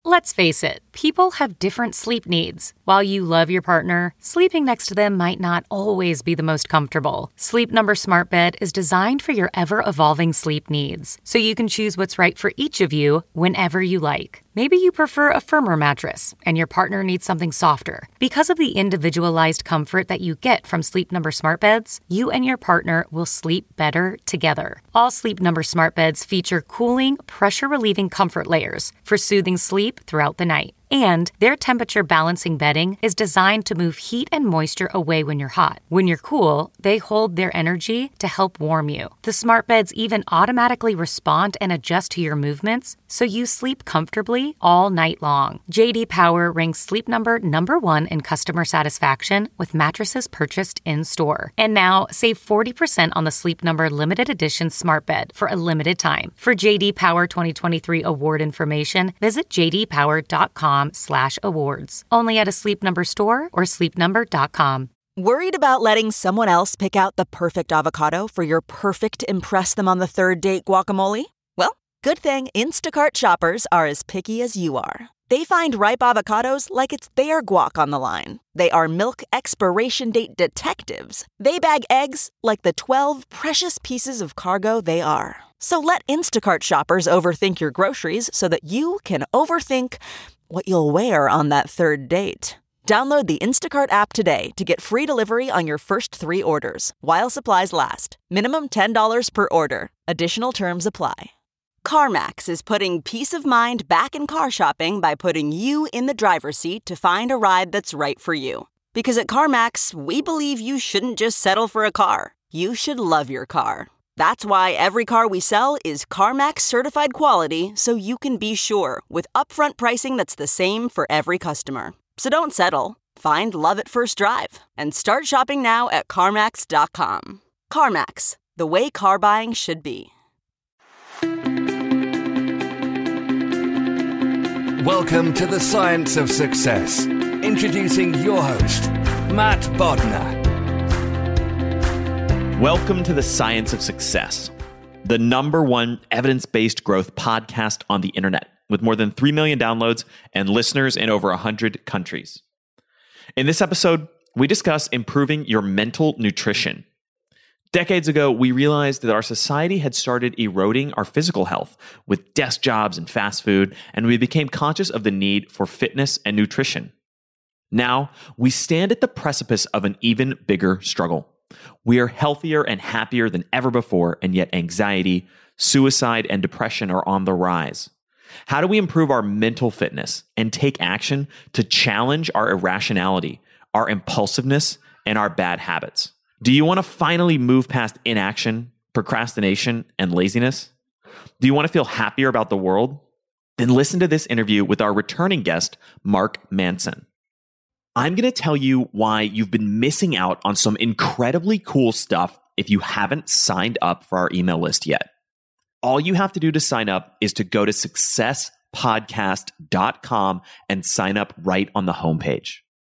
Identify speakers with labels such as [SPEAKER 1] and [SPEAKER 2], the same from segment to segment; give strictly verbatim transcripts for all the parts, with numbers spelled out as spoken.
[SPEAKER 1] Let's face it, people have different sleep needs. While you love your partner, sleeping next to them might not always be the most comfortable. Sleep Number Smart Bed is designed for your ever-evolving sleep needs, so you can choose what's right for each of you whenever you like. Maybe you prefer a firmer mattress, and your partner needs something softer. Because of the individualized comfort that you get from Sleep Number Smart Beds, you and your partner will sleep better together. All Sleep Number Smart Beds feature cooling, pressure-relieving comfort layers for soothing sleep throughout the night. And their temperature balancing bedding is designed to move heat and moisture away when you're hot. When you're cool, they hold their energy to help warm you. The smart beds even automatically respond and adjust to your movements, so you sleep comfortably all night long. J D Power ranks Sleep Number number one in customer satisfaction with mattresses purchased in-store. And now, save forty percent on the Sleep Number limited edition smart bed for a limited time. For J D Power twenty twenty-three award information, visit j d power dot com slash awards. Only at a Sleep Number store or sleep number dot com.
[SPEAKER 2] Worried about letting someone else pick out the perfect avocado for your perfect impress them on the third date guacamole? Well, good thing Instacart shoppers are as picky as you are. They find ripe avocados like it's their guac on the line. They are milk expiration date detectives. They bag eggs like the twelve precious pieces of cargo they are. So let Instacart shoppers overthink your groceries so that you can overthink what you'll wear on that third date. Download the Instacart app today to get free delivery on your first three orders, while supplies last. Minimum ten dollars per order. Additional terms apply. CarMax is putting peace of mind back in car shopping by putting you in the driver's seat to find a ride that's right for you. Because at CarMax, we believe you shouldn't just settle for a car. You should love your car. That's why every car we sell is CarMax certified quality, so you can be sure with upfront pricing that's the same for every customer. So don't settle. Find love at first drive and start shopping now at CarMax dot com. CarMax, the way car buying should be.
[SPEAKER 3] Welcome to the Science of Success. Introducing your host, Matt Bodnar.
[SPEAKER 4] Welcome to the Science of Success, the number one evidence-based growth podcast on the internet, with more than three million downloads and listeners in over one hundred countries. In this episode, we discuss improving your mental nutrition. Decades ago, we realized that our society had started eroding our physical health with desk jobs and fast food, and we became conscious of the need for fitness and nutrition. Now, we stand at the precipice of an even bigger struggle. We are healthier and happier than ever before, and yet anxiety, suicide, and depression are on the rise. How do we improve our mental fitness and take action to challenge our irrationality, our impulsiveness, and our bad habits? Do you want to finally move past inaction, procrastination, and laziness? Do you want to feel happier about the world? Then listen to this interview with our returning guest, Mark Manson. I'm going to tell you why you've been missing out on some incredibly cool stuff if you haven't signed up for our email list yet. All you have to do to sign up is to go to success podcast dot com and sign up right on the homepage.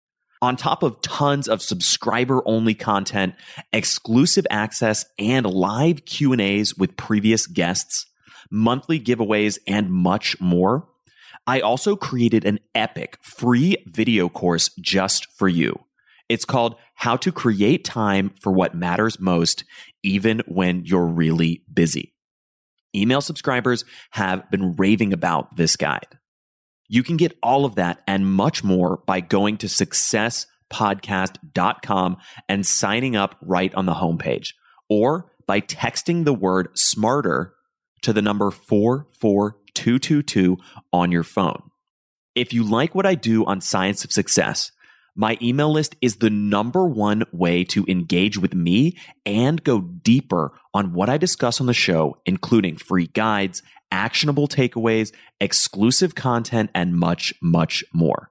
[SPEAKER 4] On top of tons of subscriber-only content, exclusive access, and live Q and A's with previous guests, monthly giveaways, and much more, I also created an epic free video course just for you. It's called How to Create Time for What Matters Most, even when you're really busy. Email subscribers have been raving about this guide. You can get all of that and much more by going to success podcast dot com and signing up right on the homepage, or by texting the word SMARTER to the number four four two two two on your phone. If you like what I do on Science of Success, my email list is the number one way to engage with me and go deeper on what I discuss on the show, including free guides, actionable takeaways, exclusive content, and much, much more.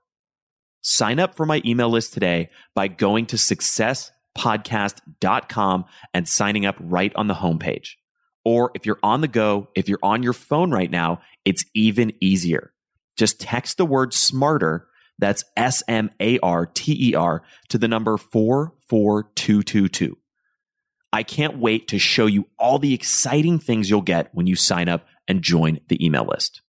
[SPEAKER 4] Sign up for my email list today by going to success podcast dot com and signing up right on the homepage. Or if you're on the go, if you're on your phone right now, it's even easier. Just text the word SMARTER, that's S M A R T E R, to the number four four two two two. I can't wait to show you all the exciting things you'll get when you sign up and join the email list.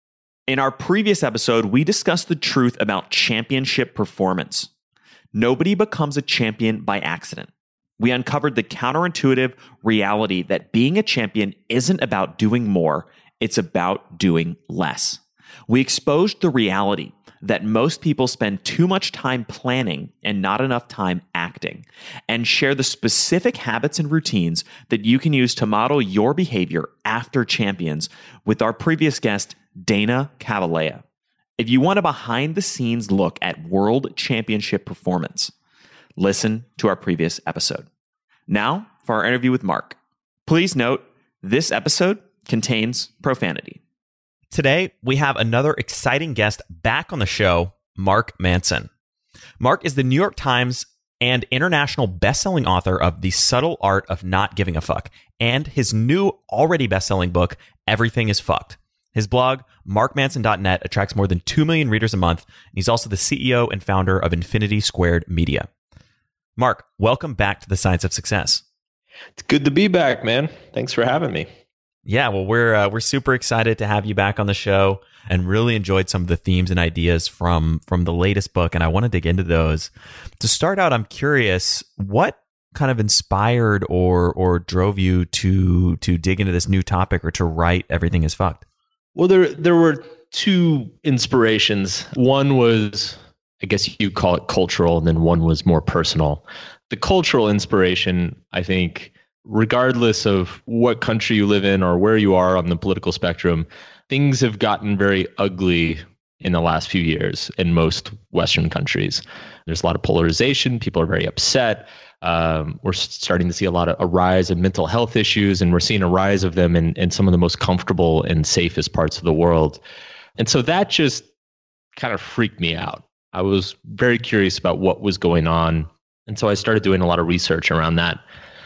[SPEAKER 4] In our previous episode, we discussed the truth about championship performance. Nobody becomes a champion by accident. We uncovered the counterintuitive reality that being a champion isn't about doing more, it's about doing less. We exposed the reality that most people spend too much time planning and not enough time acting, and share the specific habits and routines that you can use to model your behavior after champions with our previous guest, Dana Cavalea. If you want a behind-the-scenes look at World Championship performance, listen to our previous episode. Now, for our interview with Mark. Please note, this episode contains profanity. Today, we have another exciting guest back on the show, Mark Manson. Mark is the New York Times and international best-selling author of The Subtle Art of Not Giving a Fuck and his new, already best-selling book, Everything is Fucked. His blog, mark manson dot net, attracts more than two million readers a month, and he's also the C E O and founder of Infinity Squared Media. Mark, welcome back to The Science of Success.
[SPEAKER 5] It's good to be back, man. Thanks for having me.
[SPEAKER 4] Yeah, well, we're uh, we're super excited to have you back on the show, and really enjoyed some of the themes and ideas from from the latest book, and I want to dig into those. To start out, I'm curious, what kind of inspired or or drove you to to dig into this new topic or to write Everything is Fucked?
[SPEAKER 5] Well, there there were two inspirations. One was, I guess you call it cultural, and then one was more personal. The cultural inspiration, I think, regardless of what country you live in or where you are on the political spectrum, things have gotten very ugly in the last few years in most Western countries. There's a lot of polarization. People are very upset. Um, we're starting to see a lot of a rise of mental health issues, and we're seeing a rise of them in, in some of the most comfortable and safest parts of the world. And so that just kind of freaked me out. I was very curious about what was going on. And so I started doing a lot of research around that.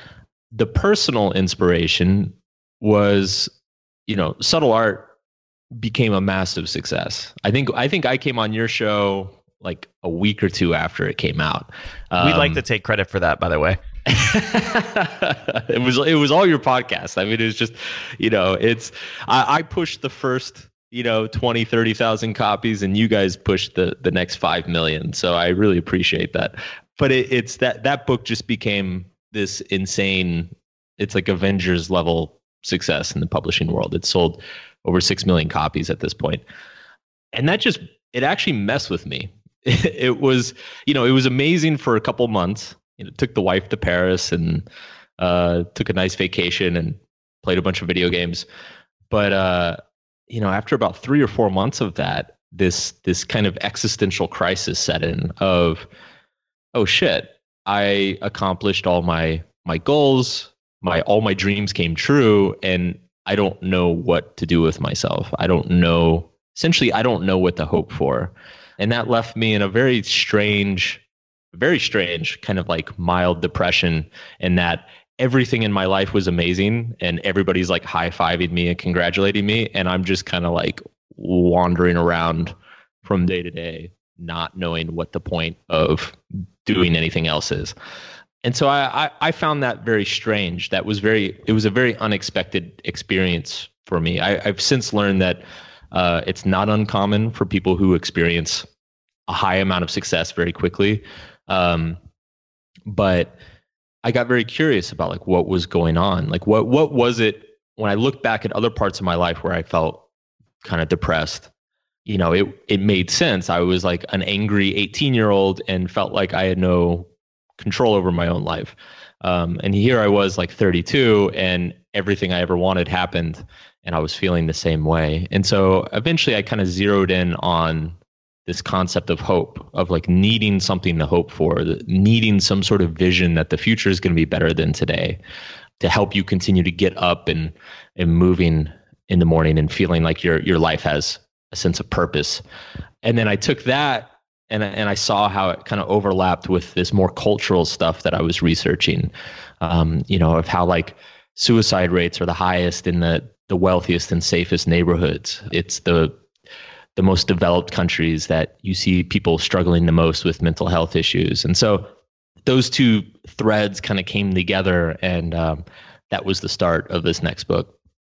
[SPEAKER 5] The personal inspiration was, you know, Subtle Art became a massive success. I think I think I came on your show like a week or two after it came out. Um,
[SPEAKER 4] We'd like to take credit for that, by the way.
[SPEAKER 5] it was it was all your podcast. I mean, it was just, you know, it's I, I pushed the first, you know, twenty, thirty thousand copies, and you guys pushed the the next five million. So I really appreciate that. But it, it's that that book just became this insane, it's like Avengers level success in the publishing world. It's sold over six million copies at this point. And that just, it actually messed with me. It was, you know, it was amazing for a couple months. You know, took the wife to Paris and uh, took a nice vacation and played a bunch of video games. But, uh, you know, after about three or four months of that, this, this kind of existential crisis set in of, oh shit, I accomplished all my my goals, my all my dreams came true, and I don't know what to do with myself. I don't know, essentially, I don't know what to hope for. And that left me in a very strange, very strange kind of like mild depression, in that everything in my life was amazing and everybody's like high-fiving me and congratulating me, and I'm just kind of like wandering around from day to day, not knowing what the point of doing anything else is. And so I, I, I found that very strange. That was very, it was a very unexpected experience for me. I, I've since learned that uh, it's not uncommon for people who experience a high amount of success very quickly. Um, but I got very curious about like what was going on. Like what, what was it when I looked back at other parts of my life where I felt kind of depressed? You know, it it made sense. I was like an angry eighteen year old and felt like I had no control over my own life. Um, and here I was like thirty-two, and everything I ever wanted happened, and I was feeling the same way. And so eventually I kind of zeroed in on this concept of hope, of like needing something to hope for, needing some sort of vision that the future is going to be better than today, to help you continue to get up and and moving in the morning and feeling like your your life has a sense of purpose. And then I took that and, and I saw how it kind of overlapped with this more cultural stuff that I was researching, um, you know, of how like suicide rates are the highest in the, the wealthiest and safest neighborhoods. It's the the most developed countries that you see people struggling the most with mental health issues. And so those two threads kind of came together, and um, that was the start of this next book.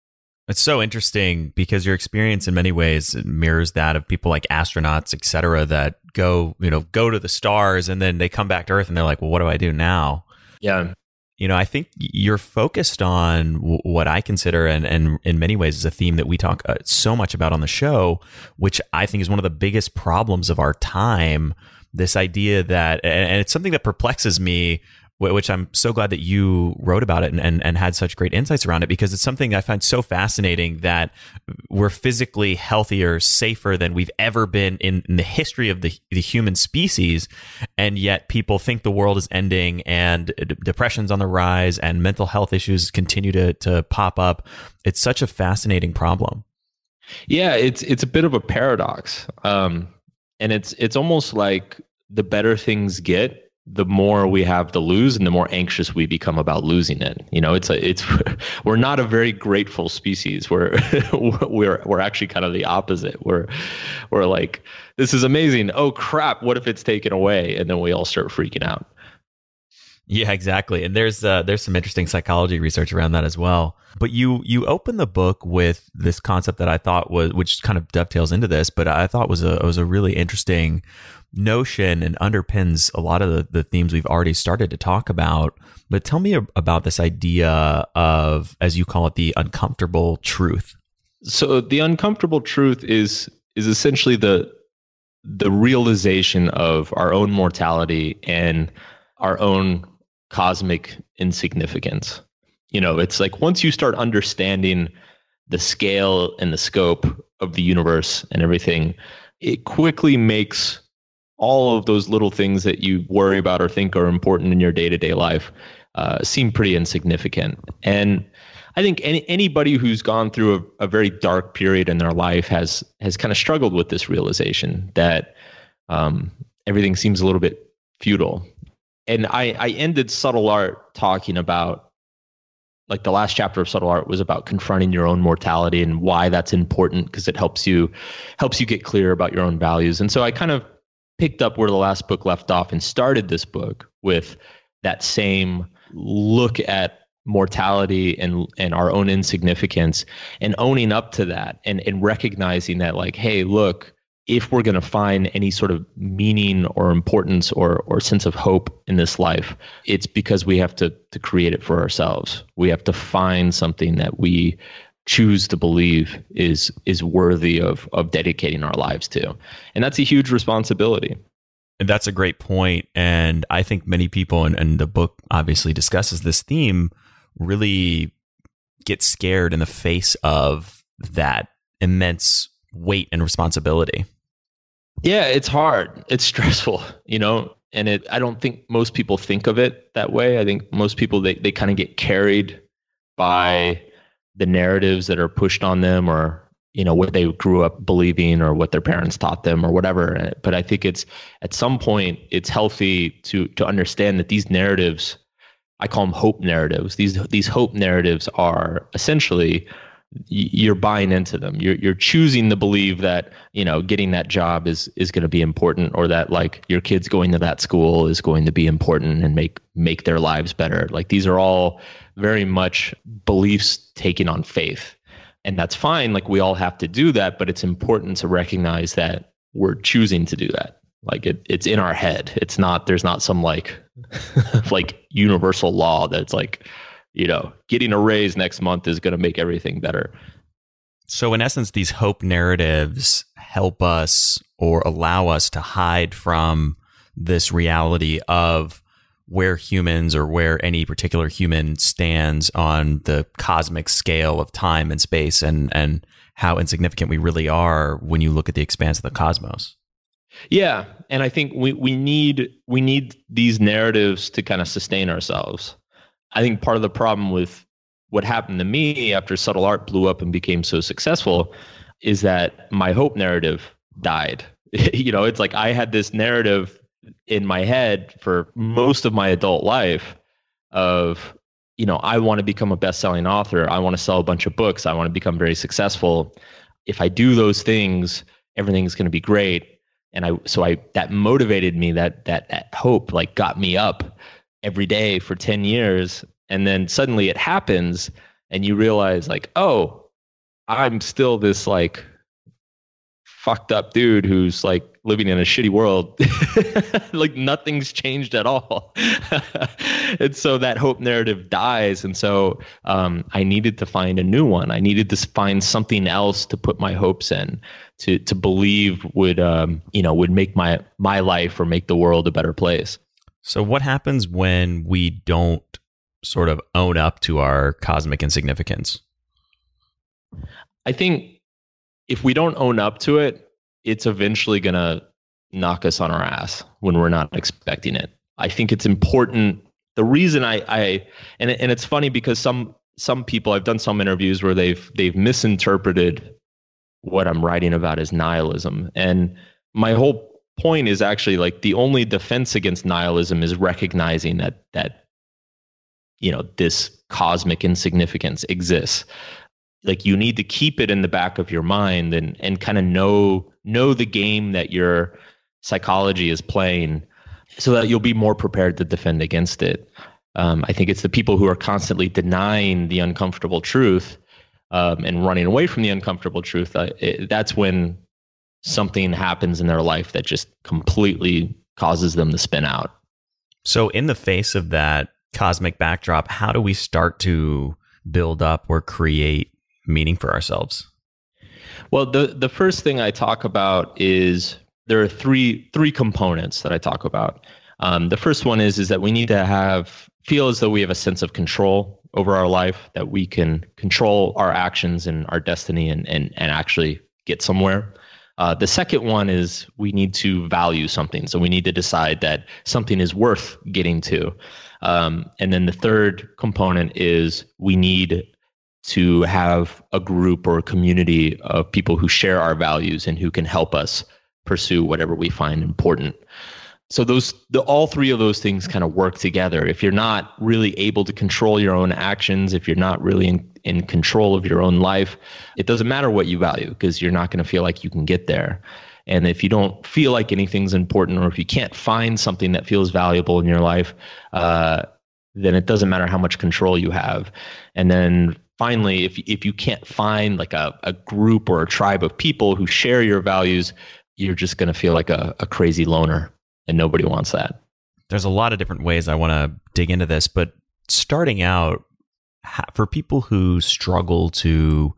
[SPEAKER 6] It's so interesting because your experience in many ways mirrors that of people like astronauts, et cetera, that go, you know, go to the stars and then they come back to Earth and they're like, well, what do I do now?
[SPEAKER 5] Yeah.
[SPEAKER 6] You know, I think you're focused on w- what I consider, and, and in many ways is a theme that we talk uh, so much about on the show, which I think is one of the biggest problems of our time. This idea that, and, and it's something that perplexes me, which I'm so glad that you wrote about it and, and, and had such great insights around it, because it's something I find so fascinating that we're physically healthier, safer than we've ever been in, in the history of the, the human species. And yet people think the world is ending and d- depression's on the rise and mental health issues continue to, to pop up. It's such a fascinating problem.
[SPEAKER 5] Yeah, it's it's a bit of a paradox. Um, and it's it's almost like the better things get, the more we have to lose and the more anxious we become about losing it. You know, it's a, it's, we're not a very grateful species. We're, we're, we're actually kind of the opposite. We're, we're like, this is amazing. Oh crap. What if it's taken away? And then we all start freaking out.
[SPEAKER 6] Yeah, exactly. And there's uh, there's some interesting psychology research around that as well. But you you open the book with this concept that I thought was, which kind of dovetails into this, but I thought was a was a really interesting notion and underpins a lot of the, the themes we've already started to talk about. But tell me about this idea of, as you call it, the uncomfortable truth.
[SPEAKER 5] So the uncomfortable truth is is essentially the the realization of our own mortality and our own cosmic insignificance. You know, it's like once you start understanding the scale and the scope of the universe and everything, it quickly makes all of those little things that you worry about or think are important in your day-to-day life uh, seem pretty insignificant. And I think any, anybody who's gone through a, a very dark period in their life has has kind of struggled with this realization that um, everything seems a little bit futile. And I, I ended Subtle Art talking about, like the last chapter of Subtle Art was about confronting your own mortality and why that's important, because it helps you helps you get clear about your own values. And so I kind of picked up where the last book left off and started this book with that same look at mortality and and our own insignificance and owning up to that and, and recognizing that, like, hey, look, if we're going to find any sort of meaning or importance or or sense of hope in this life, it's because we have to to create it for ourselves. We have to find something that we choose to believe is is worthy of of dedicating our lives to. And that's a huge responsibility.
[SPEAKER 6] And that's a great point. And I think many people, and, and the book obviously discusses this theme, really get scared in the face of that immense weight and responsibility.
[SPEAKER 5] Yeah, it's hard. It's stressful, you know, and it, I don't think most people think of it that way. I think most people, they, they kind of get carried by the narratives that are pushed on them, or, you know, what they grew up believing or what their parents taught them or whatever. But I think it's, at some point, it's healthy to to understand that these narratives, I call them hope narratives. These these hope narratives are essentially, you're buying into them. You're you're choosing to believe that, you know, getting that job is is going to be important, or that, like, your kids going to that school is going to be important and make make their lives better. Like, these are all very much beliefs taken on faith. And that's fine. Like, we all have to do that, but it's important to recognize that we're choosing to do that. Like, it it's in our head. It's not, there's not some like like universal law that's like, you know, getting a raise next month is going to make everything better.
[SPEAKER 6] So in essence, these hope narratives help us or allow us to hide from this reality of where humans, or where any particular human stands on the cosmic scale of time and space, and, and how insignificant we really are when you look at the expanse of the cosmos.
[SPEAKER 5] Yeah. And I think we, we need, we need these narratives to kind of sustain ourselves. I think part of the problem with what happened to me after Subtle Art blew up and became so successful is that my hope narrative died. You know, it's like I had this narrative in my head for most of my adult life of, you know, I want to become a best-selling author. I want to sell a bunch of books. I want to become very successful. If I do those things, everything's going to be great. And I, so I, that motivated me, that, that, that hope like got me up every day for ten years. And then suddenly it happens and you realize, like, oh, I'm still this like fucked up dude who's like living in a shitty world. Like nothing's changed at all. And so that hope narrative dies. And so um, I needed to find a new one. I needed to find something else to put my hopes in, to to believe would um, you know would make my my life or make the world a better place.
[SPEAKER 6] So what happens when we don't sort of own up to our cosmic insignificance?
[SPEAKER 5] I think if we don't own up to it, it's eventually going to knock us on our ass when we're not expecting it. I think it's important. The reason I, I and and it's funny because some some people, I've done some interviews where they've they've misinterpreted what I'm writing about as nihilism. And my whole point is actually like the only defense against nihilism is recognizing that that you know this cosmic insignificance exists. Like you need to keep it in the back of your mind and and kind of know know the game that your psychology is playing, so that you'll be more prepared to defend against it. Um, I think it's the people who are constantly denying the uncomfortable truth um, and running away from the uncomfortable truth. Uh, it, that's when something happens in their life that just completely causes them to spin out.
[SPEAKER 6] So in the face of that cosmic backdrop, how do we start to build up or create meaning for ourselves?
[SPEAKER 5] Well, the the first thing I talk about is there are three three components that I talk about. Um, the first one is is that we need to have feel as though we have a sense of control over our life, that we can control our actions and our destiny and and and actually get somewhere. Uh, the second one is we need to value something, so we need to decide that something is worth getting to. Um, and then the third component is we need to have a group or a community of people who share our values and who can help us pursue whatever we find important. So those, the, all three of those things kind of work together. If you're not really able to control your own actions, if you're not really in, in control of your own life, it doesn't matter what you value because you're not going to feel like you can get there. And if you don't feel like anything's important, or if you can't find something that feels valuable in your life, uh, then it doesn't matter how much control you have. And then finally, if if you can't find like a, a group or a tribe of people who share your values, you're just going to feel like a, a crazy loner, and nobody wants that.
[SPEAKER 6] There's a lot of different ways I want to dig into this, but starting out, for people who struggle to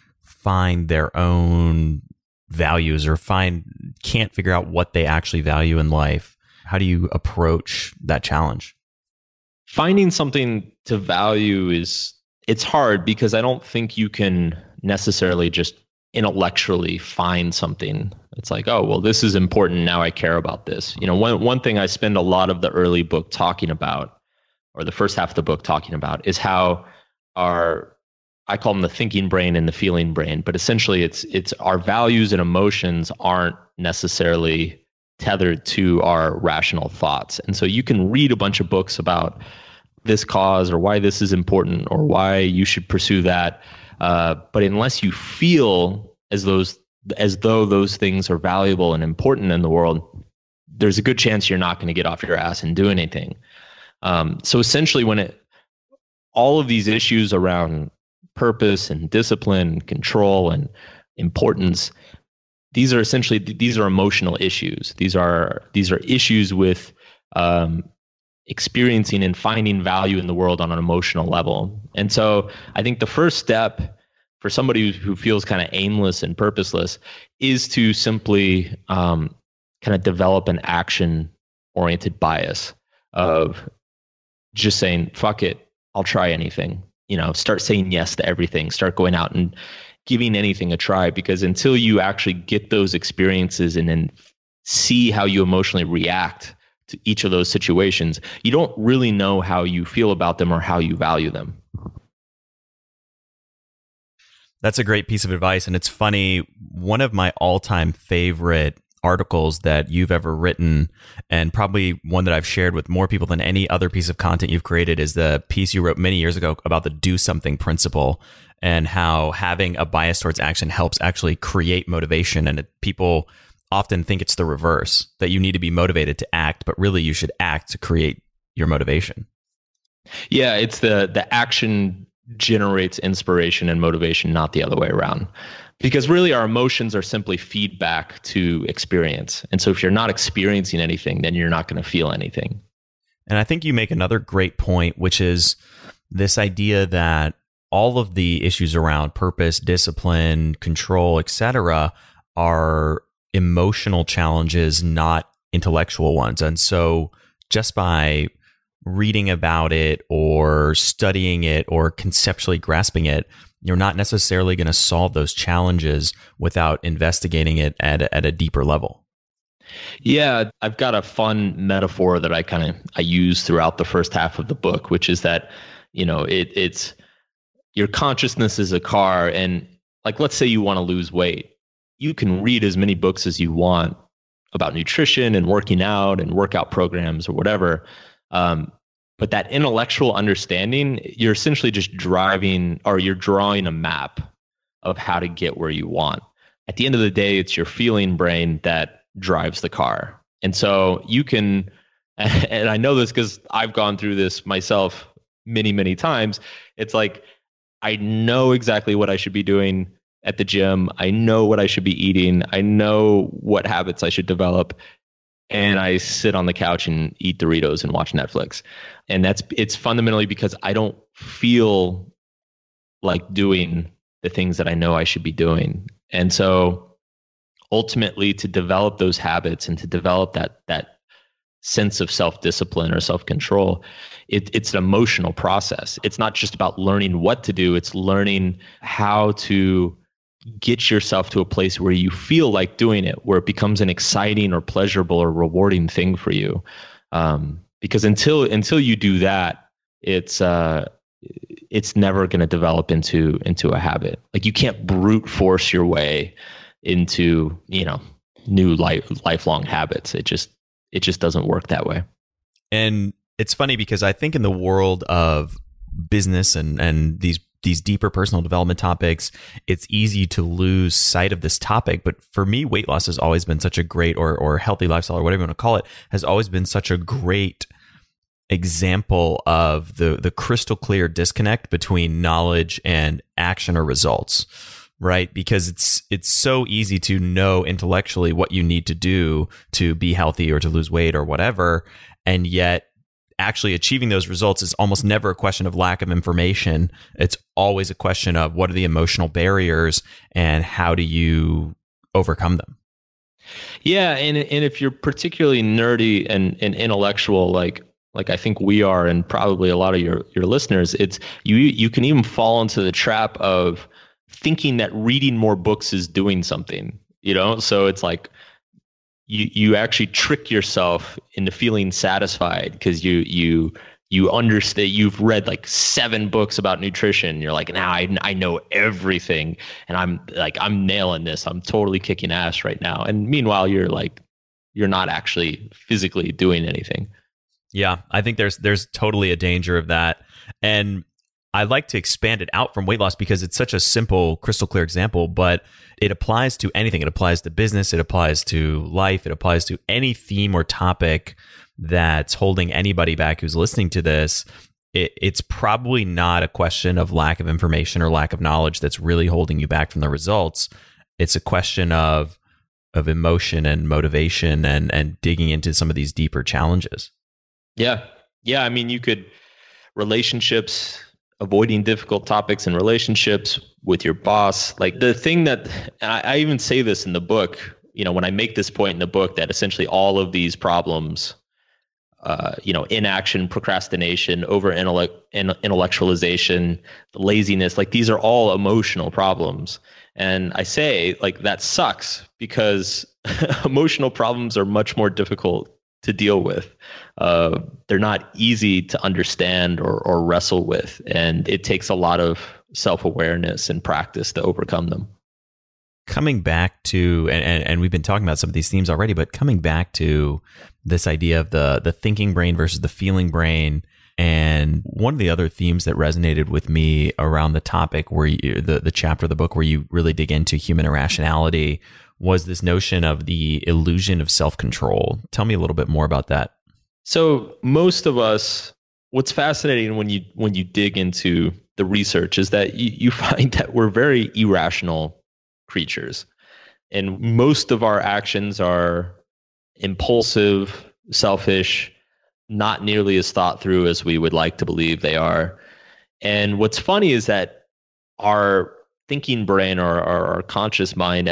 [SPEAKER 6] find their own values or find can't figure out what they actually value in life, how do you approach that challenge?
[SPEAKER 5] Finding something to value is it's hard because I don't think you can necessarily just intellectually find something. It's like, oh, well, this is important. Now I care about this. You know, one, one thing I spend a lot of the early book talking about, or the first half of the book talking about, is how our, I call them the thinking brain and the feeling brain, but essentially it's, it's our values and emotions aren't necessarily tethered to our rational thoughts. And so you can read a bunch of books about this cause or why this is important or why you should pursue that. Uh, but unless you feel as those as though those things are valuable and important in the world, there's a good chance you're not going to get off your ass and do anything. Um, so essentially, when it all of these issues around purpose and discipline, and control and importance, these are essentially these are emotional issues. These are these are issues with um, experiencing and finding value in the world on an emotional level. And so I think the first step for somebody who feels kind of aimless and purposeless is to simply um, kind of develop an action-oriented bias of just saying, fuck it, I'll try anything. You know, start saying yes to everything, start going out and giving anything a try, because until you actually get those experiences and then see how you emotionally react to each of those situations, you don't really know how you feel about them or how you value them.
[SPEAKER 6] That's a great piece of advice. And it's funny, one of my all-time favorite articles that you've ever written, and probably one that I've shared with more people than any other piece of content you've created, is the piece you wrote many years ago about the do something principle and how having a bias towards action helps actually create motivation. And it, people often think it's the reverse, that you need to be motivated to act, but really you should act to create your motivation.
[SPEAKER 5] Yeah, it's the the action generates inspiration and motivation, not the other way around. Because really our emotions are simply feedback to experience. And so if you're not experiencing anything, then you're not going to feel anything.
[SPEAKER 6] And I think you make another great point, which is this idea that all of the issues around purpose, discipline, control, et cetera, are emotional challenges, not intellectual ones. And so just by reading about it or studying it or conceptually grasping it, you're not necessarily going to solve those challenges without investigating it at a, at a deeper level.
[SPEAKER 5] Yeah, I've got a fun metaphor that I kind of I use throughout the first half of the book, which is that, you know, it, it's your consciousness is a car, and like, let's say you want to lose weight. You can read as many books as you want about nutrition and working out and workout programs or whatever. Um, but that intellectual understanding, you're essentially just driving, or you're drawing a map of how to get where you want. At the end of the day, it's your feeling brain that drives the car. And so you can, and I know this because I've gone through this myself many, many times. It's like, I know exactly what I should be doing at the gym. I know what I should be eating. I know what habits I should develop. And I sit on the couch and eat Doritos and watch Netflix. And that's, it's fundamentally because I don't feel like doing the things that I know I should be doing. And so ultimately, to develop those habits and to develop that, that sense of self-discipline or self-control, it, it's an emotional process. It's not just about learning what to do. It's learning how to get yourself to a place where you feel like doing it, where it becomes an exciting or pleasurable or rewarding thing for you. Um, because until until you do that, it's uh, it's never going to develop into into a habit. Like, you can't brute force your way into, you know, new life lifelong habits. It just it just doesn't work that way.
[SPEAKER 6] And it's funny because I think in the world of business and and these these deeper personal development topics, it's easy to lose sight of this topic. But for me, weight loss has always been such a great, or or healthy lifestyle, or whatever you want to call it, has always been such a great example of the the crystal clear disconnect between knowledge and action or results, right? Because it's it's so easy to know intellectually what you need to do to be healthy or to lose weight or whatever, and yet actually achieving those results is almost never a question of lack of information. It's always a question of what are the emotional barriers and how do you overcome them?
[SPEAKER 5] Yeah, and and if you're particularly nerdy and, and intellectual, like like I think we are, and probably a lot of your, your listeners, it's you you can even fall into the trap of thinking that reading more books is doing something, you know? So it's like, you you actually trick yourself into feeling satisfied because you you you understand, you've read like seven books about nutrition. You're like, now I I know everything, and I'm like, I'm nailing this. I'm totally kicking ass right now. And meanwhile, you're like, you're not actually physically doing anything.
[SPEAKER 6] Yeah, I think there's there's totally a danger of that. And I like to expand it out from weight loss because it's such a simple, crystal clear example, but it applies to anything. It applies to business. It applies to life. It applies to any theme or topic that's holding anybody back who's listening to this. It, it's probably not a question of lack of information or lack of knowledge that's really holding you back from the results. It's a question of of emotion and motivation and and digging into some of these deeper challenges.
[SPEAKER 5] Yeah. Yeah. I mean, you could relationships, avoiding difficult topics in relationships with your boss. Like the thing that I, I even say this in the book, you know, when I make this point in the book that essentially all of these problems, uh, you know, inaction, procrastination, over intellect, intellectualization, laziness, like these are all emotional problems. And I say like that sucks because emotional problems are much more difficult to deal with. Uh, they're not easy to understand or, or wrestle with. And it takes a lot of self-awareness and practice to overcome them.
[SPEAKER 6] Coming back to, and, and we've been talking about some of these themes already, but coming back to this idea of the the thinking brain versus the feeling brain. And one of the other themes that resonated with me around the topic where you, the, the chapter of the book where you really dig into human irrationality was this notion of the illusion of self-control. Tell me a little bit more about that.
[SPEAKER 5] So most of us what's fascinating when you when you dig into the research is that you, you find that we're very irrational creatures. And most of our actions are impulsive, selfish, not nearly as thought through as we would like to believe they are. And what's funny is that our thinking brain or our, our conscious mind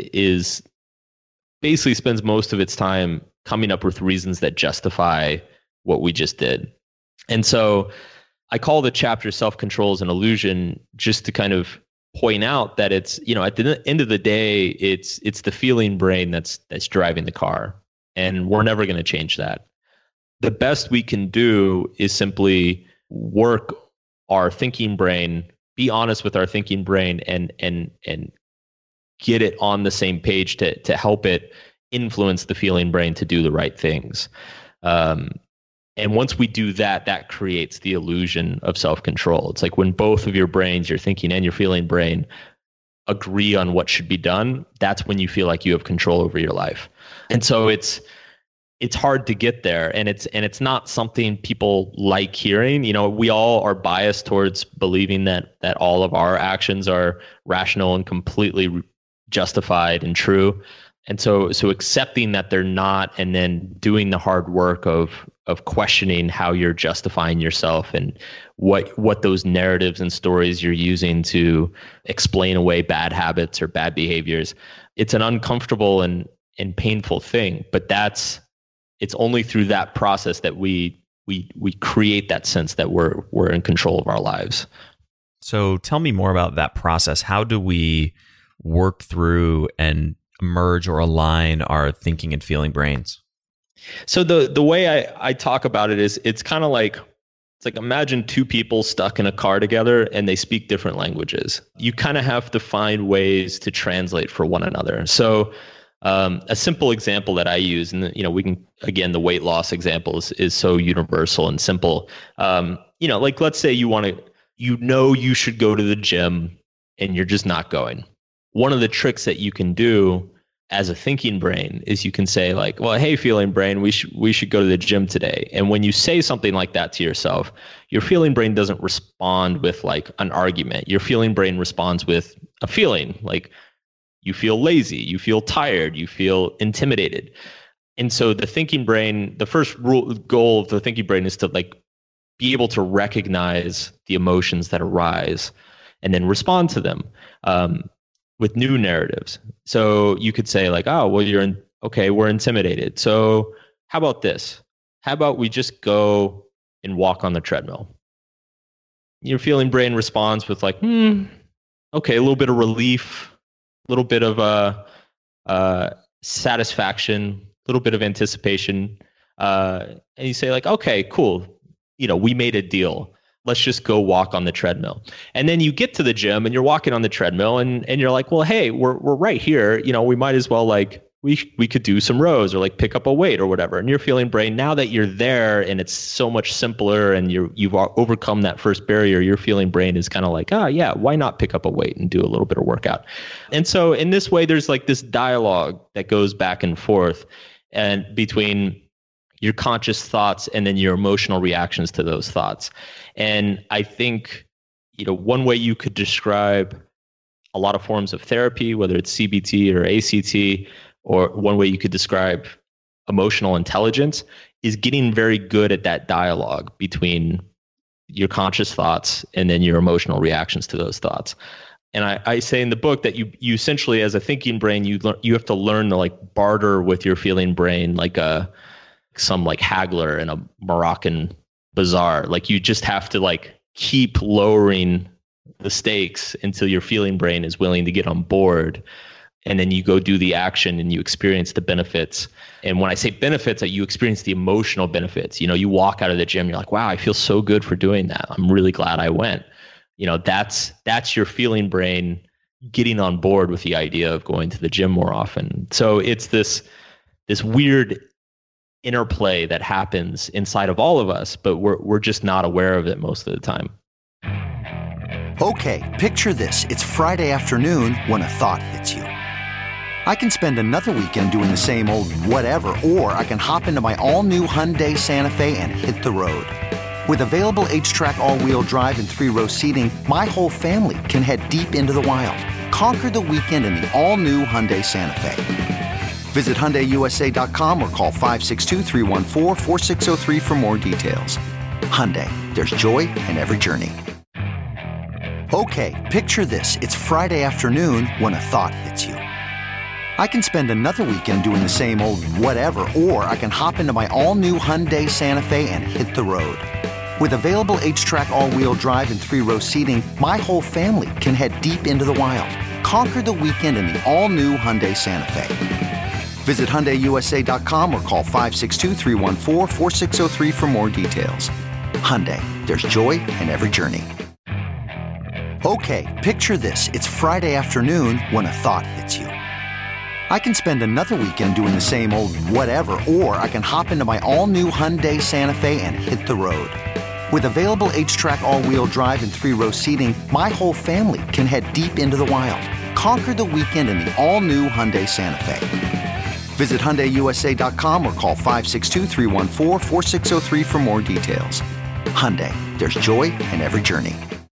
[SPEAKER 5] is basically spends most of its time coming up with reasons that justify what we just did. And so I call the chapter Self-Control is an Illusion, just to kind of point out that it's, you know, at the end of the day, it's it's the feeling brain that's that's driving the car, and we're never going to change that. The best we can do is simply work our thinking brain, be honest with our thinking brain, and and and get it on the same page to to help it influence the feeling brain to do the right things. Um, and once we do that, that creates the illusion of self-control. It's like when both of your brains, your thinking and your feeling brain, agree on what should be done, that's when you feel like you have control over your life. And so it's it's hard to get there, and it's and it's not something people like hearing. You know, we all are biased towards believing that that all of our actions are rational and completely justified and true. And so so accepting that they're not, and then doing the hard work of of questioning how you're justifying yourself and what what those narratives and stories you're using to explain away bad habits or bad behaviors. It's an uncomfortable and and painful thing, but that's it's only through that process that we we we create that sense that we're we're in control of our lives.
[SPEAKER 6] So tell me more about that process. How do we work through and merge or align our thinking and feeling brains?
[SPEAKER 5] So the the way I, I talk about it is it's kind of like it's like imagine two people stuck in a car together and they speak different languages. You kind of have to find ways to translate for one another. So um, a simple example that I use, and you know, we can again the weight loss example is, is so universal and simple. Um, you know, like let's say you want to, you know, you should go to the gym and you're just not going. One of the tricks that you can do as a thinking brain is you can say like, well, hey, feeling brain, we should we should go to the gym today. And when you say something like that to yourself, your feeling brain doesn't respond with like an argument. Your feeling brain responds with a feeling, like you feel lazy, you feel tired, you feel intimidated. And so the thinking brain, the first rule, goal of the thinking brain is to like be able to recognize the emotions that arise and then respond to them. Um, with new narratives. So you could say like, oh, well, you're in, okay, we're intimidated. So how about this? How about we just go and walk on the treadmill? Your feeling brain responds with like, hmm, okay, a little bit of relief, a little bit of uh, uh, satisfaction, a little bit of anticipation. Uh, and you say like, okay, cool. You know, we made a deal. Let's just go walk on the treadmill. And then you get to the gym and you're walking on the treadmill and, and you're like, well, hey, we're we're right here. You know, we might as well like, we we could do some rows or like pick up a weight or whatever. And your feeling brain, now that you're there and it's so much simpler and you're, you've overcome that first barrier, your feeling brain is kind of like, oh yeah, why not pick up a weight and do a little bit of workout? And so in this way, there's like this dialogue that goes back and forth and between your conscious thoughts and then your emotional reactions to those thoughts. And I think, you know, one way you could describe a lot of forms of therapy, whether it's C B T or A C T, or one way you could describe emotional intelligence is getting very good at that dialogue between your conscious thoughts and then your emotional reactions to those thoughts. And I, I say in the book that you you essentially, as a thinking brain, you learn, you have to learn to like barter with your feeling brain like a some like haggler in a Moroccan bazaar. Like you just have to like keep lowering the stakes until your feeling brain is willing to get on board. And then you go do the action and you experience the benefits. And when I say benefits, you experience the emotional benefits. You know, you walk out of the gym, you're like, wow, I feel so good for doing that. I'm really glad I went. You know, that's that's your feeling brain getting on board with the idea of going to the gym more often. So it's this this weird interplay that happens inside of all of us, but we're we're just not aware of it most of the time.
[SPEAKER 7] Okay, picture this. It's Friday afternoon when a thought hits you. I can spend another weekend doing the same old whatever, or I can hop into my all-new Hyundai Santa Fe and hit the road. With available H-Track all-wheel drive and three-row seating, my whole family can head deep into the wild. Conquer the weekend in the all-new Hyundai Santa Fe. Visit Hyundai U S A dot com or call five six two, three one four, four six zero three for more details. Hyundai, there's joy in every journey. Okay, picture this. It's Friday afternoon when a thought hits you. I can spend another weekend doing the same old whatever, or I can hop into my all-new Hyundai Santa Fe and hit the road. With available H-Track all-wheel drive and three-row seating, my whole family can head deep into the wild. Conquer the weekend in the all-new Hyundai Santa Fe. Visit Hyundai U S A dot com or call five six two, three one four, four six zero three for more details. Hyundai, there's joy in every journey. Okay, picture this. It's Friday afternoon when a thought hits you. I can spend another weekend doing the same old whatever, or I can hop into my all-new Hyundai Santa Fe and hit the road. With available H-Track all-wheel drive and three-row seating, my whole family can head deep into the wild. Conquer the weekend in the all-new Hyundai Santa Fe. Visit Hyundai U S A dot com or call five six two, three one four, four six zero three for more details. Hyundai, there's joy in every journey.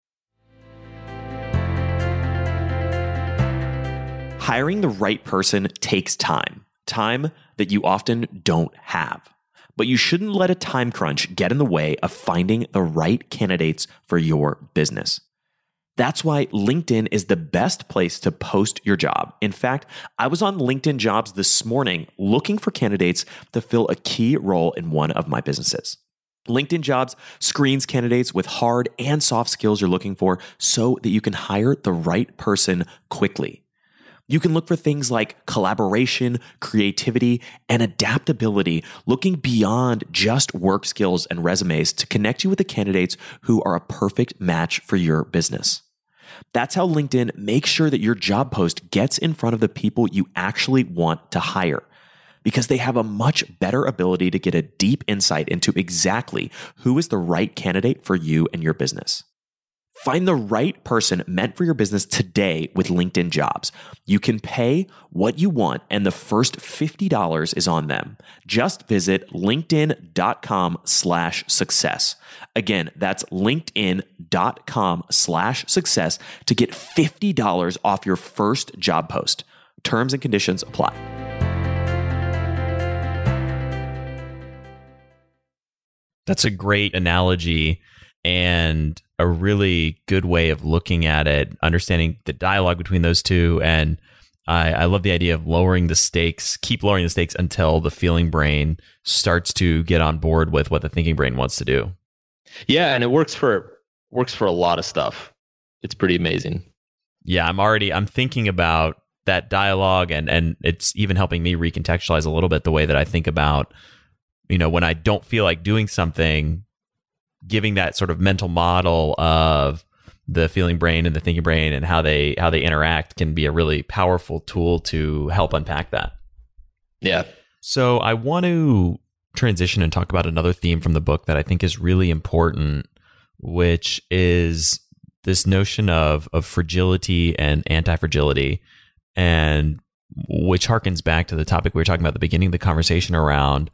[SPEAKER 4] Hiring the right person takes time, time that you often don't have. But you shouldn't let a time crunch get in the way of finding the right candidates for your business. That's why LinkedIn is the best place to post your job. In fact, I was on LinkedIn Jobs this morning looking for candidates to fill a key role in one of my businesses. LinkedIn Jobs screens candidates with hard and soft skills you're looking for so that you can hire the right person quickly. You can look for things like collaboration, creativity, and adaptability, looking beyond just work skills and resumes to connect you with the candidates who are a perfect match for your business. That's how LinkedIn makes sure that your job post gets in front of the people you actually want to hire, because they have a much better ability to get a deep insight into exactly who is the right candidate for you and your business. Find the right person meant for your business today with LinkedIn Jobs. You can pay what you want, and the first fifty dollars is on them. Just visit linkedin.com slash success. Again, that's linkedin.com slash success to get fifty dollars off your first job post. Terms and conditions apply.
[SPEAKER 6] That's a great analogy and a really good way of looking at it, understanding the dialogue between those two. And I, I love the idea of lowering the stakes, keep lowering the stakes until the feeling brain starts to get on board with what the thinking brain wants to do.
[SPEAKER 5] Yeah, and it works for works for a lot of stuff. It's pretty amazing.
[SPEAKER 6] Yeah, I'm already I'm thinking about that dialogue, and and it's even helping me recontextualize a little bit the way that I think about, you know, when I don't feel like doing something, giving that sort of mental model of the feeling brain and the thinking brain and how they how they interact can be a really powerful tool to help unpack that.
[SPEAKER 5] Yeah.
[SPEAKER 6] So I want to transition and talk about another theme from the book that I think is really important, which is this notion of of fragility and anti-fragility, and which harkens back to the topic we were talking about at the beginning of the conversation around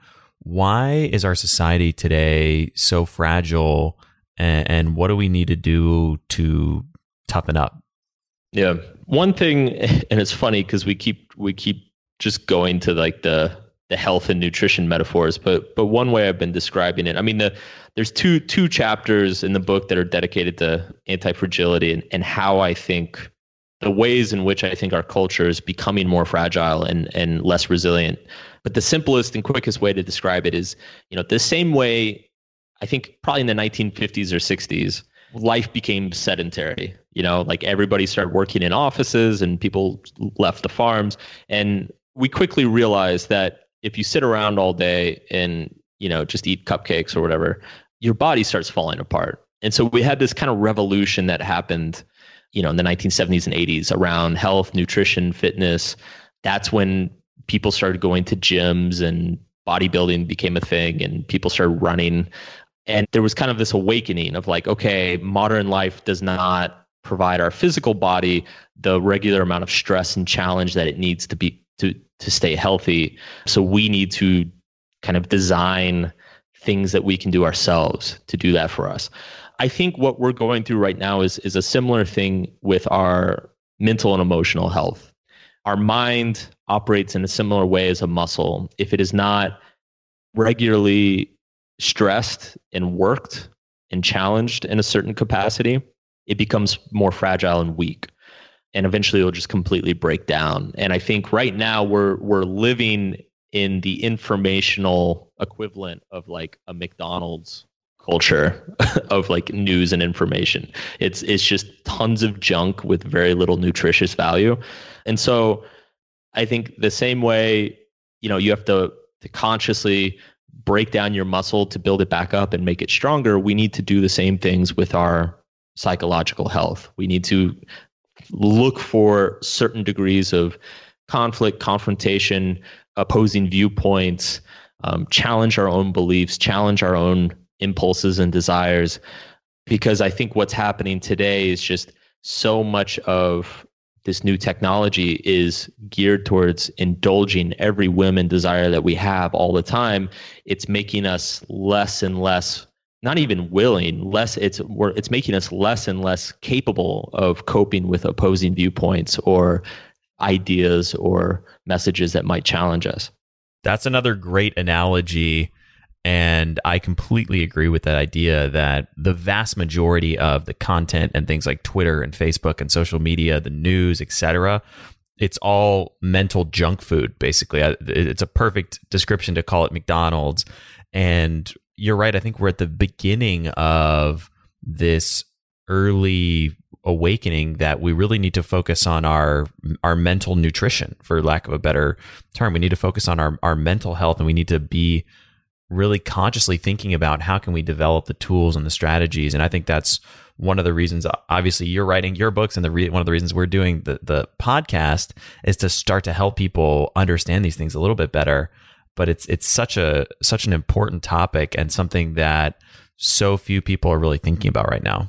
[SPEAKER 6] why is our society today so fragile, and, and what do we need to do to toughen up?
[SPEAKER 5] Yeah. One thing, and it's funny because we keep we keep just going to like the the health and nutrition metaphors, but but one way I've been describing it, I mean, the there's two two chapters in the book that are dedicated to anti-fragility and, and how I think the ways in which I think our culture is becoming more fragile and and less resilient. But the simplest and quickest way to describe it is, you know, the same way, I think probably in the nineteen fifties or sixties, life became sedentary. You know, like everybody started working in offices and people left the farms. And we quickly realized that if you sit around all day and, you know, just eat cupcakes or whatever, your body starts falling apart. And so we had this kind of revolution that happened, you know, in the nineteen seventies and eighties around health, nutrition, fitness. That's when people started going to gyms and bodybuilding became a thing and people started running. And there was kind of this awakening of like, okay, modern life does not provide our physical body the regular amount of stress and challenge that it needs to be to to stay healthy. So we need to kind of design things that we can do ourselves to do that for us. I think what we're going through right now is is a similar thing with our mental and emotional health. Our mind operates in a similar way as a muscle. If it is not regularly stressed and worked and challenged in a certain capacity, it becomes more fragile and weak. And eventually it'll just completely break down. And I think right now we're we're living in the informational equivalent of like a McDonald's culture of like news and information. It's it's just tons of junk with very little nutritious value. And so I think the same way, you know, you have to to consciously break down your muscle to build it back up and make it stronger. We need to do the same things with our psychological health. We need to look for certain degrees of conflict, confrontation, opposing viewpoints, um, challenge our own beliefs, challenge our own impulses and desires. Because I think what's happening today is just so much of this new technology is geared towards indulging every whim and desire that we have all the time. It's making us less and less, not even willing, less it's we're, it's making us less and less capable of coping with opposing viewpoints or ideas or messages that might challenge us.
[SPEAKER 6] That's another great analogy. And I completely agree with that idea that the vast majority of the content and things like Twitter and Facebook and social media, the news, et cetera, it's all mental junk food, basically. It's a perfect description to call it McDonald's. And you're right. I think we're at the beginning of this early awakening that we really need to focus on our our mental nutrition, for lack of a better term. We need to focus on our, our mental health, and we need to be really consciously thinking about how can we develop the tools and the strategies. And I think that's one of the reasons, obviously, you're writing your books, and the re- one of the reasons we're doing the, the podcast is to start to help people understand these things a little bit better. But it's it's such a such an important topic, and something that so few people are really thinking about right now.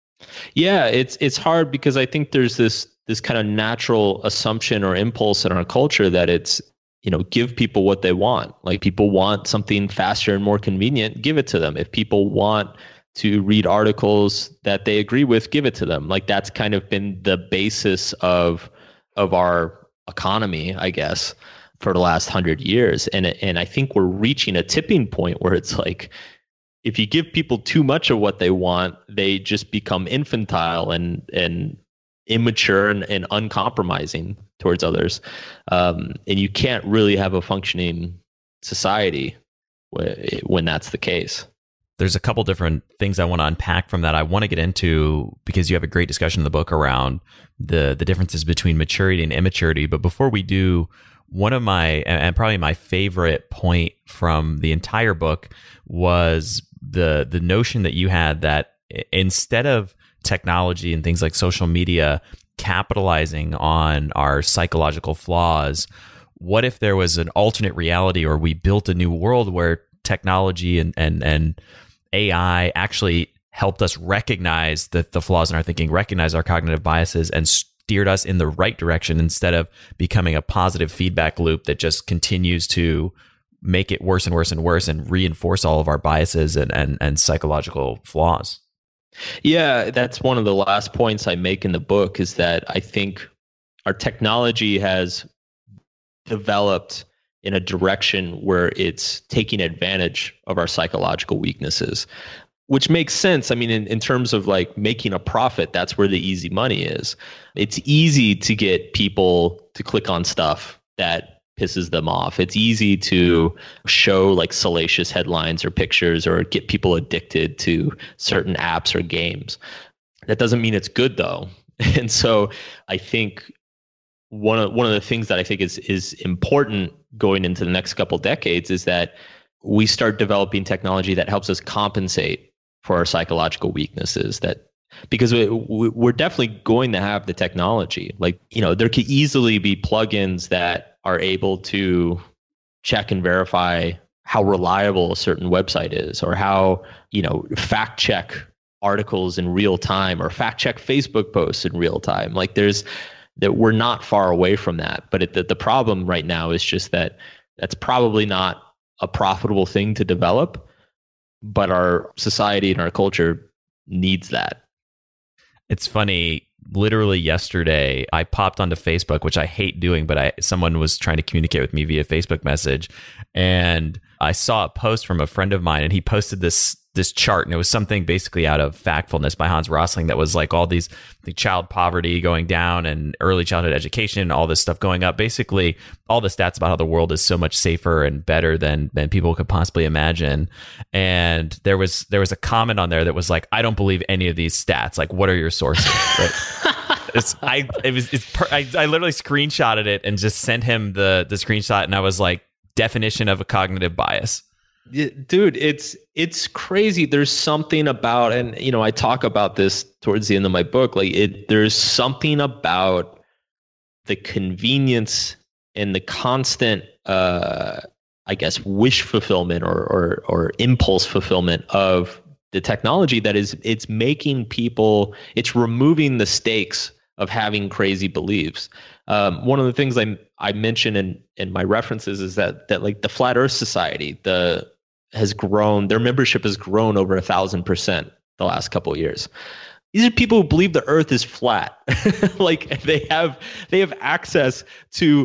[SPEAKER 5] Yeah, it's it's hard because I think there's this this kind of natural assumption or impulse in our culture that it's, you know, give people what they want. Like, people want something faster and more convenient, give it to them. If people want to read articles that they agree with, give it to them. Like, that's kind of been the basis of of our economy, I guess, for the last hundred years. And and I think we're reaching a tipping point where it's like, if you give people too much of what they want, they just become infantile and and immature and, and uncompromising towards others. Um, and you can't really have a functioning society w- when that's the case.
[SPEAKER 6] There's a couple different things I want to unpack from that. I want to get into, because you have a great discussion in the book around the the differences between maturity and immaturity. But before we do, one of my, and probably my favorite point from the entire book was the the notion that you had that instead of technology and things like social media capitalizing on our psychological flaws, what if there was an alternate reality, or we built a new world where technology and and and A I actually helped us recognize the, the flaws in our thinking, recognize our cognitive biases, and steered us in the right direction, instead of becoming a positive feedback loop that just continues to make it worse and worse and worse and reinforce all of our biases and and, and psychological flaws.
[SPEAKER 5] Yeah, that's one of the last points I make in the book, is that I think our technology has developed in a direction where it's taking advantage of our psychological weaknesses, which makes sense. I mean, in, in terms of like making a profit, that's where the easy money is. It's easy to get people to click on stuff that pisses them off. It's easy to show like salacious headlines or pictures, or get people addicted to certain apps or games. That doesn't mean it's good, though. And so I think one of one of the things that I think is is important going into the next couple decades is that we start developing technology that helps us compensate for our psychological weaknesses. That because we, we're definitely going to have the technology. Like, you know, there could easily be plugins that are able to check and verify how reliable a certain website is, or how, you know, fact check articles in real time, or fact check Facebook posts in real time. Like, there's that we're not far away from that. But it, the, the problem right now is just that that's probably not a profitable thing to develop. but our society and our culture needs that.
[SPEAKER 6] It's funny. Literally yesterday, I popped onto Facebook, which I hate doing, but I someone was trying to communicate with me via Facebook message, and I saw a post from a friend of mine, and he posted this this chart, and it was something basically out of Factfulness by Hans Rosling that was like all these the child poverty going down and early childhood education, all this stuff going up. Basically, all the stats about how the world is so much safer and better than than people could possibly imagine. And there was there was a comment on there that was like, I don't believe any of these stats. Like, what are your sources? Right? It's, I it was it's per, I, I literally screenshotted it and just sent him the the screenshot, and I was like, definition of a cognitive bias.
[SPEAKER 5] Dude, it's it's crazy. There's something about, and you know, I talk about this towards the end of my book. Like, it, there's something about the convenience and the constant, uh, I guess, wish fulfillment or or or impulse fulfillment of the technology that is it's making people. It's removing the stakes of having crazy beliefs. Um, one of the things I I mention in in my references is that that like the Flat Earth Society, the has grown, their membership has grown over a thousand percent the last couple of years. These are people who believe the Earth is flat. Like they have they have access to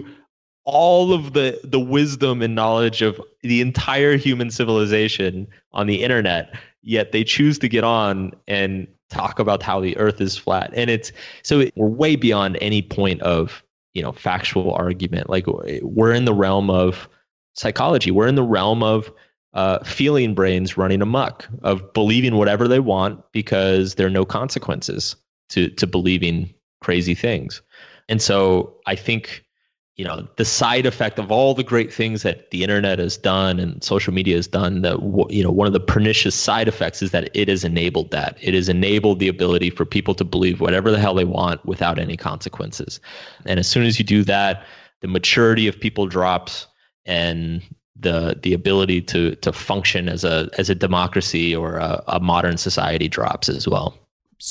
[SPEAKER 5] all of the the wisdom and knowledge of the entire human civilization on the internet, yet they choose to get on and talk about how the Earth is flat. And it's so it, we're way beyond any point of, you know, factual argument. Like we're in the realm of psychology. We're in the realm of uh, feeling brains running amok, of believing whatever they want because there are no consequences to to believing crazy things. And so I think, you know, the side effect of all the great things that the internet has done and social media has done, that, you know, one of the pernicious side effects is that it has enabled that. It has enabled the ability for people to believe whatever the hell they want without any consequences. And as soon as you do that, the maturity of people drops, and the the ability to to function as a as a democracy or a, a modern society drops as well.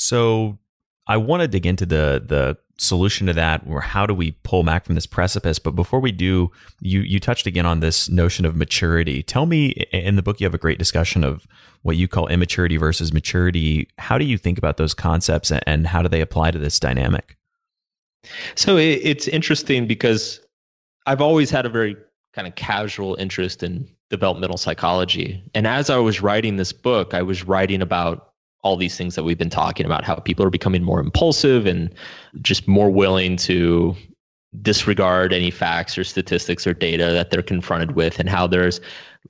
[SPEAKER 6] So I want to dig into the the solution to that, or how do we pull back from this precipice? But before we do, you you touched again on this notion of maturity. Tell me, in the book you have a great discussion of what you call immaturity versus maturity. How do you think about those concepts, and how do they apply to this dynamic?
[SPEAKER 5] So it, it's interesting because I've always had a very kind of casual interest in developmental psychology. And as I was writing this book, I was writing about all these things that we've been talking about, how people are becoming more impulsive and just more willing to disregard any facts or statistics or data that they're confronted with, and how there's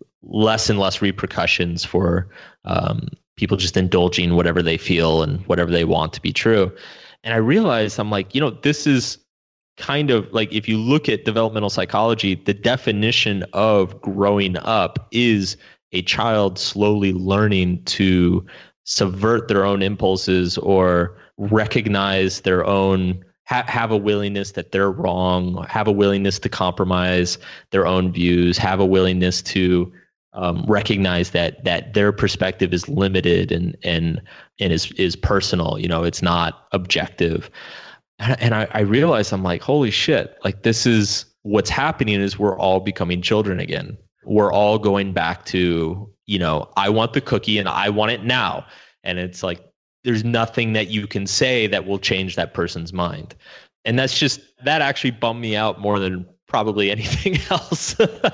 [SPEAKER 5] less and less repercussions for um, people just indulging whatever they feel and whatever they want to be true. And I realized, I'm like, you know, this is kind of like, if you look at developmental psychology, the definition of growing up is a child slowly learning to subvert their own impulses or recognize their own, ha- have a willingness that they're wrong, have a willingness to compromise their own views, have a willingness to um, recognize that that their perspective is limited and and and is is personal. You know, it's not objective. And I, I realized, I'm like, holy shit, like this is what's happening is we're all becoming children again. We're all going back to, you know, I want the cookie and I want it now. And it's like, there's nothing that you can say that will change that person's mind. And that's just, that actually bummed me out more than probably anything else.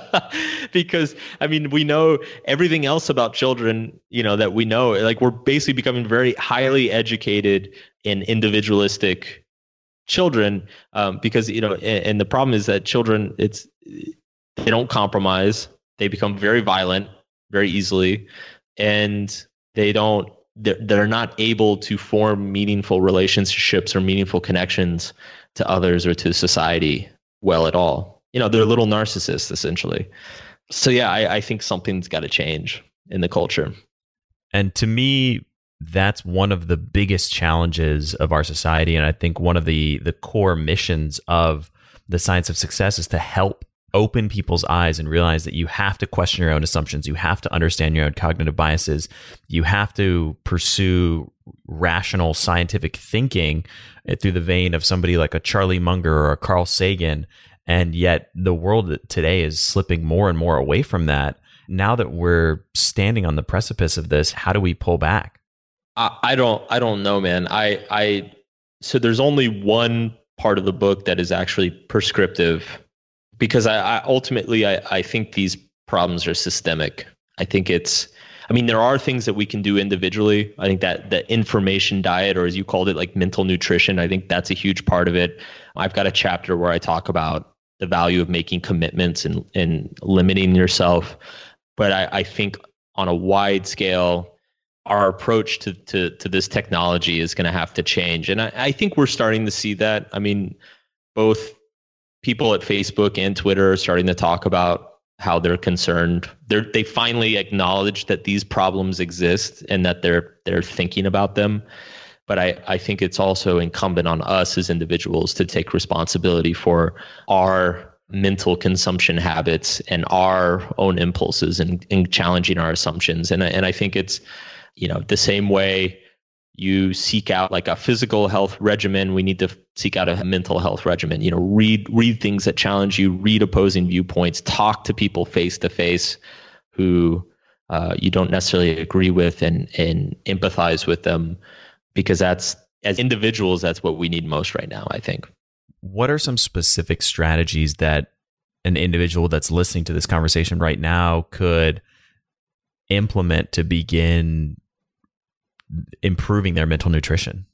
[SPEAKER 5] Because, I mean, we know everything else about children, you know, that we know, like we're basically becoming very highly educated and individualistic children, um, because, you know, and, and the problem is that children, it's, they don't compromise. They become very violent very easily, and they don't, they're, they're not able to form meaningful relationships or meaningful connections to others or to society well at all. You know, they're little narcissists essentially. So yeah, I, I think something's got to change in the culture.
[SPEAKER 6] And to me, that's one of the biggest challenges of our society. And I think one of the the core missions of the Science of Success is to help open people's eyes and realize that you have to question your own assumptions. You have to understand your own cognitive biases. You have to pursue rational scientific thinking through the vein of somebody like a Charlie Munger or a Carl Sagan. And yet the world today is slipping more and more away from that. Now that we're standing on the precipice of this, how do we pull back?
[SPEAKER 5] I, I don't I don't know, man. I I so there's only one part of the book that is actually prescriptive, because I, I ultimately I, I think these problems are systemic. I think it's I mean, there are things that we can do individually. I think that the information diet, or as you called it, like mental nutrition, I think that's a huge part of it. I've got a chapter where I talk about the value of making commitments and, and limiting yourself. But I, I think on a wide scale, our approach to, to, to this technology is going to have to change. And I, I think we're starting to see that. I mean, both people at Facebook and Twitter are starting to talk about how they're concerned. They're, they finally acknowledge that these problems exist and that they're they're thinking about them. But I, I think it's also incumbent on us as individuals to take responsibility for our mental consumption habits and our own impulses, and, and challenging our assumptions. And, and I think it's, you know, the same way you seek out like a physical health regimen, we need to seek out a mental health regimen. You know, read read things that challenge you, read opposing viewpoints, talk to people face to face who uh, you don't necessarily agree with, and and empathize with them, because that's, as individuals, that's what we need most right now, I think.
[SPEAKER 6] What are some specific strategies that an individual that's listening to this conversation right now could implement to begin improving their mental nutrition?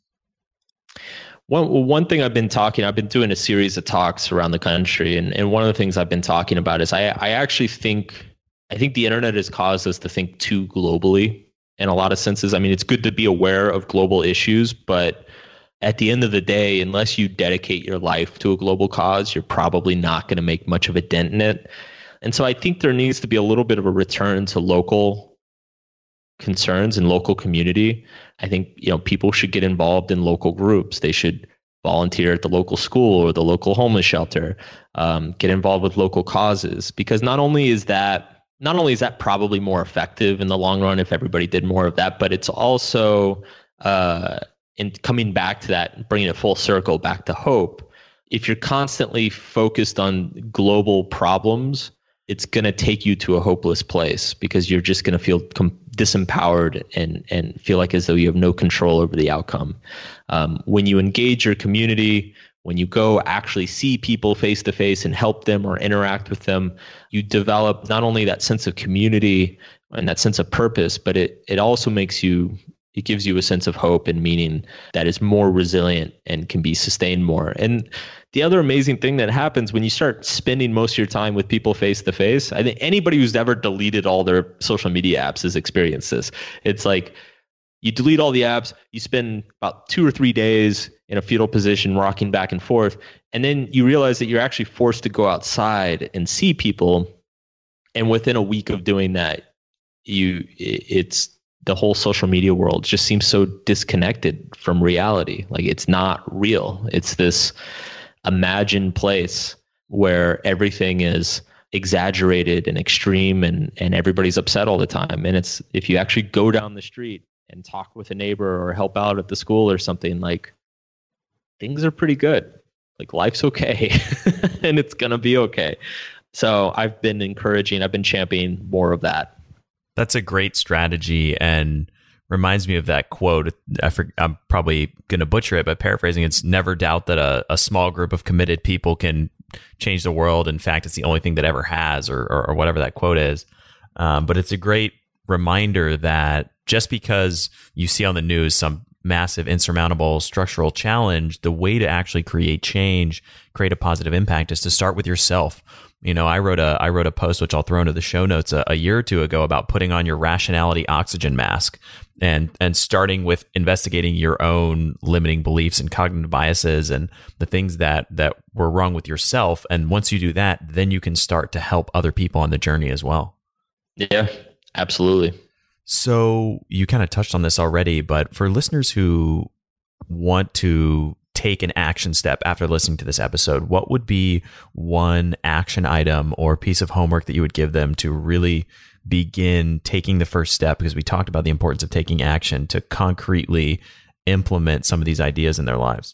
[SPEAKER 5] One one thing I've been talking, I've been doing a series of talks around the country, and, and one of the things I've been talking about is I, I actually think, I think the internet has caused us to think too globally in a lot of senses. I mean, it's good to be aware of global issues, but at the end of the day, unless you dedicate your life to a global cause, you're probably not going to make much of a dent in it. And so I think there needs to be a little bit of a return to local concerns and local community. I think, you know, people should get involved in local groups. They should volunteer at the local school or the local homeless shelter, um, get involved with local causes, because not only is that, not only is that probably more effective in the long run if everybody did more of that, but it's also, uh, in coming back to that, bringing it full circle back to hope. If you're constantly focused on global problems, it's going to take you to a hopeless place, because you're just going to feel com- disempowered and and feel like as though you have no control over the outcome. Um, when you engage your community, when you go actually see people face to face and help them or interact with them, you develop not only that sense of community and that sense of purpose, but it it also makes you, it gives you a sense of hope and meaning that is more resilient and can be sustained more. And the other amazing thing that happens when you start spending most of your time with people face to face, I think anybody who's ever deleted all their social media apps has experienced this. It's like you delete all the apps, you spend about two or three days in a fetal position, rocking back and forth, and then you realize that you're actually forced to go outside and see people. And within a week of doing that, you it's the whole social media world just seems so disconnected from reality. Like it's not real. It's this imagined place where everything is exaggerated and extreme, and, and everybody's upset all the time. And it's, if you actually go down the street and talk with a neighbor or help out at the school or something, like things are pretty good. Like life's okay and it's going to be okay. So I've been encouraging, I've been championing more of that.
[SPEAKER 6] That's a great strategy, and reminds me of that quote. I for, I'm probably going to butcher it, but paraphrasing, it's never doubt that a, a small group of committed people can change the world. In fact, it's the only thing that ever has, or, or, or whatever that quote is. Um, but it's a great reminder that just because you see on the news some massive, insurmountable structural challenge, the way to actually create change, create a positive impact, is to start with yourself. You know, I wrote a I wrote a post, which I'll throw into the show notes, a, a year or two ago, about putting on your rationality oxygen mask, and and starting with investigating your own limiting beliefs and cognitive biases and the things that that were wrong with yourself. And once you do that, then you can start to help other people on the journey as well.
[SPEAKER 5] Yeah, absolutely.
[SPEAKER 6] So you kind of touched on this already, but for listeners who want to take an action step after listening to this episode, what would be one action item or piece of homework that you would give them to really begin taking the first step? Because we talked about the importance of taking action to concretely implement some of these ideas in their lives.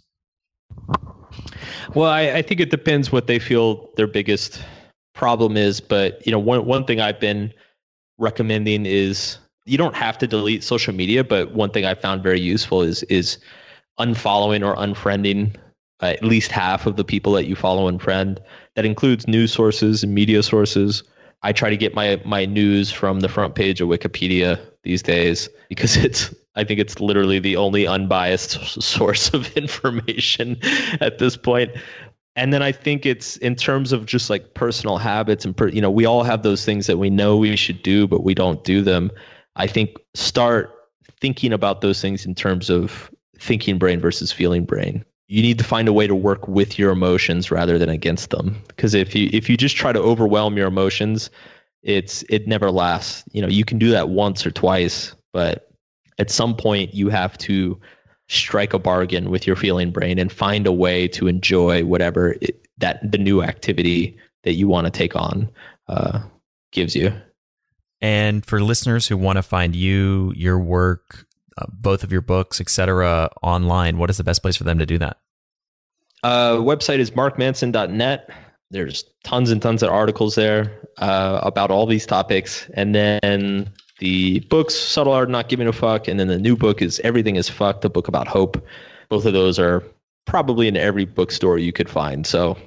[SPEAKER 5] Well, I, I think it depends what they feel their biggest problem is. But, you know, one, one thing I've been recommending is you don't have to delete social media, but one thing I found very useful is is unfollowing or unfriending uh, at least half of the people that you follow and friend. That includes news sources and media sources. I try to get my my news from the front page of Wikipedia these days because it's I think it's literally the only unbiased source of information at this point. And then I think it's in terms of just like personal habits and, per, you know, we all have those things that we know we should do, but we don't do them. I think start thinking about those things in terms of thinking brain versus feeling brain. You need to find a way to work with your emotions rather than against them. Because if you if you just try to overwhelm your emotions, it's it never lasts. You know, you can do that once or twice, but at some point you have to strike a bargain with your feeling brain and find a way to enjoy whatever it, that the new activity that you want to take on uh, gives you.
[SPEAKER 6] And for listeners who want to find you, your work, uh, both of your books, et cetera, online, what is the best place for them to do that?
[SPEAKER 5] Uh, website is mark manson dot net. There's tons and tons of articles there uh, about all these topics. And then the books, Subtle Art of Not Giving a Fuck, and then the new book is Everything is Fucked, a book about hope. Both of those are probably in every bookstore you could find. So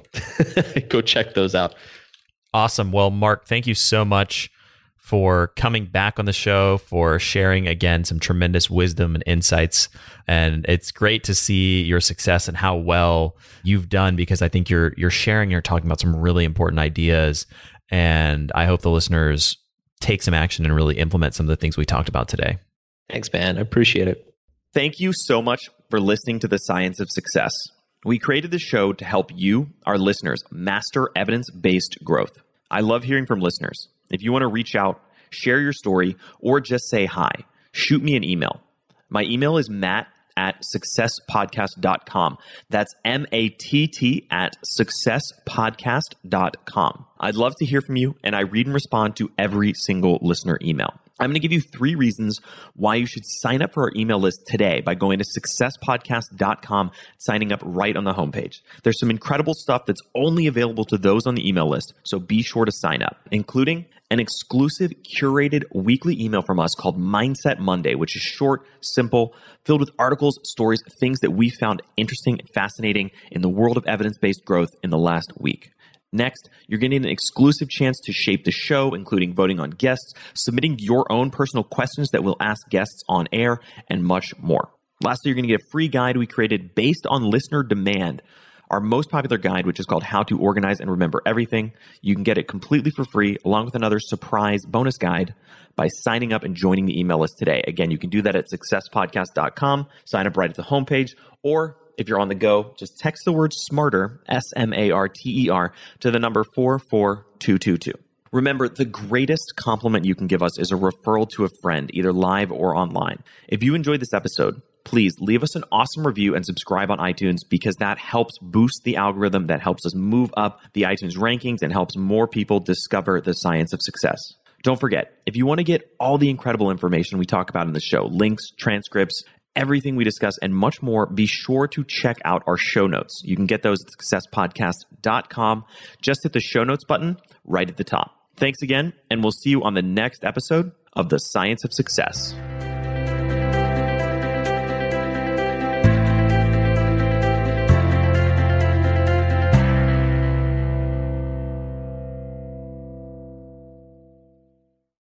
[SPEAKER 5] go check those out.
[SPEAKER 6] Awesome. Well, Mark, thank you so much for coming back on the show, for sharing again some tremendous wisdom and insights. And it's great to see your success and how well you've done, because I think you're you're sharing, you're talking about some really important ideas. And I hope the listeners take some action and really implement some of the things we talked about today.
[SPEAKER 5] Thanks, man. I appreciate it.
[SPEAKER 4] Thank you so much for listening to The Science of Success. We created this show to help you, our listeners, master evidence-based growth. I love hearing from listeners. If you want to reach out, share your story, or just say hi, shoot me an email. My email is matt at success podcast dot com. That's M A T T at success podcast dot com. I'd love to hear from you, and I read and respond to every single listener email. I'm going to give you three reasons why you should sign up for our email list today by going to success podcast dot com, signing up right on the homepage. There's some incredible stuff that's only available to those on the email list, so be sure to sign up, including an exclusive curated weekly email from us called Mindset Monday, which is short, simple, filled with articles, stories, things that we found interesting and fascinating in the world of evidence-based growth in the last week. Next, you're getting an exclusive chance to shape the show, including voting on guests, submitting your own personal questions that we'll ask guests on air, and much more. Lastly, you're going to get a free guide we created based on listener demand, our most popular guide, which is called How to Organize and Remember Everything. You can get it completely for free, along with another surprise bonus guide, by signing up and joining the email list today. Again, you can do that at success podcast dot com, sign up right at the homepage, or if you're on the go, just text the word SMARTER, S M A R T E R, to the number four four two two two. Remember, the greatest compliment you can give us is a referral to a friend, either live or online. If you enjoyed this episode, please leave us an awesome review and subscribe on iTunes, because that helps boost the algorithm, that helps us move up the iTunes rankings, and helps more people discover the science of success. Don't forget, if you want to get all the incredible information we talk about in the show, links, transcripts, everything we discuss, and much more, be sure to check out our show notes. You can get those at success podcast dot com. Just hit the show notes button right at the top. Thanks again, and we'll see you on the next episode of The Science of Success.